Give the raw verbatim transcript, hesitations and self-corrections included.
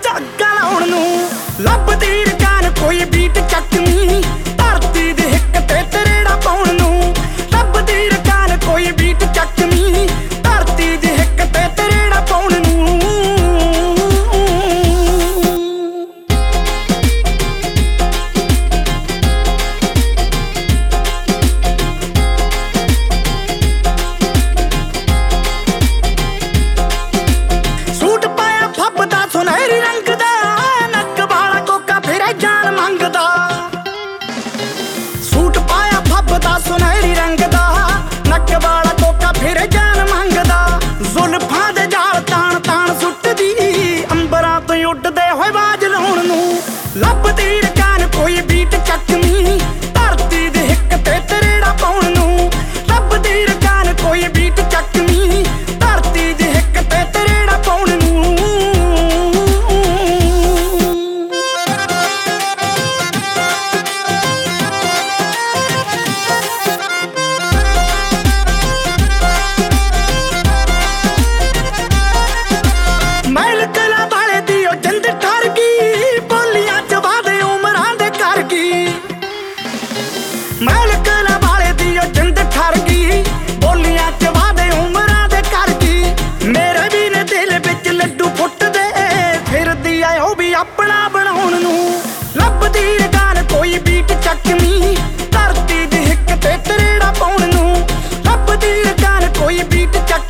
ਝਾਕਾਂ ਲਾਉਣ ਨੂੰ ਲੱਭਦੀ ਰਕਾਨ ਕੋਈ ਬੀਟ ਚੱਕਣੀ ਧਰਤੀ ਦੇ ਹਿੱਕ ਤੇ ਤਰੇੜਾ ਪਾਉਣ ਨੂੰ ਲੱਭਦੀ ਰਕਾਨ ਕੋਈ ਬੀਟ ਚੱਕਣੀ ਧਰਤੀ ਦੇ ਹਿੱਕ ਤੇ ਤਰੇੜਾ ਪਾਉਣ ਨੂੰ ਸੂਟ ਪਾਇਆ ਫੱਬਦਾ ਸੁਨਹਿਰੀ ਰੰਗ ਦਾ ਨੱਕ ਵਾਲਾ ਕੋਕਾ ਫਿਰੇ ਜਾਨ ਮੰਗਦਾ ਸੂਟ ਪਾਇਆ ਫੱਬਦਾ ਸੁਨਹਿਰੀ ਰੰਗ ਦਾ ਨੱਕ ਵਾਲਾ ਕੋਕਾ ਫਿਰੇ ਜਾਨ ਮੰਗਦਾ ਜ਼ੁਲਫਾਂ ਦੇ ਜਾਲ ਤਾਣ ਤਾਣ ਸੁੱਟਦੀ ਅੰਬਰਾਂ ਤੋਂ ਉੱਡਦੇ ਹੋਏ ਬਾਜ ਲਾਉਣ ਨੂੰ ਲੱਭਦੀ ਰਕਾਨ ਕੋਈ ਬੀਟ ਚੱਕਣੀ ਧਰਤੀ ਦੇ ਹਿੱਕ ਤੇ ਤਰੇੜਾ ਪਾਉਣ ਨੂੰ ਲੱਭਦੀ ਰਕਾਨ ਕੋਈ ਬੀਟ ਚੱਕਣੀ ਧਰਤੀ ਦੇ ਹਿੱਕ ਤੇ ਤਰੇੜਾ ਪਾਉਣ ਨੂੰ ਮਹਿਲ ਕਲਾਂ ਵਾਲੇ ਦੀ ਉਹ ਜਿੰਦ ਠਰ ਗਈ ਬੋਲੀਆਂ ਚ ਵਾਦੇ ਉਮਰਾਂ ਦੇ ਕਰ ਗਈ ਮਹਿਲ ਕਲਾਂ ਵਾਲੇ ਦੀ ਉਹ ਜਿੰਦ ਠਰ ਗਈ ਬੋਲੀਆਂ ਚ ਵਾਦੇ ਉਮਰਾਂ ਦੇ ਕਰ ਗਈ ਮੇਰੇ ਵੀ ਨੇ ਦਿਲ ਵਿੱਚ ਲੱਡੂ ਫੁੱਟਦੇ ਫਿਰਦੀ ਆ ਉਹ ਵੀ ਆਪਣਾ ਬਣਾਉਣ ਨੂੰ ਲੱਭਦੀ ਰਕਾਨ ਕੋਈ ਬੀਟ ਚੱਕਣੀ ਧਰਤੀ ਦੇ ਹਿੱਕ ਤੇ ਤਰੇੜਾ ਪਾਉਣ ਨੂੰ ਲੱਭਦੀ ਰਕਾਨ ਕੋਈ ਬੀਟ ਚੱਕ